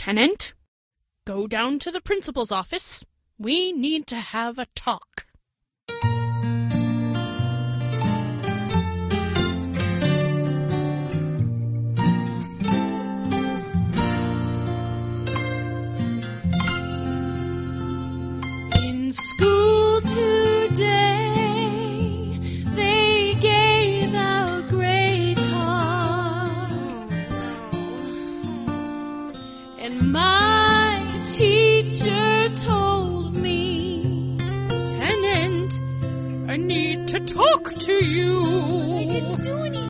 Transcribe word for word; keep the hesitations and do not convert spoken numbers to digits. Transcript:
Tenant, go down to the principal's office. We need to have a talk. In school today, they gave out grade cards, and my teacher told me, Tenant, I need to talk to you.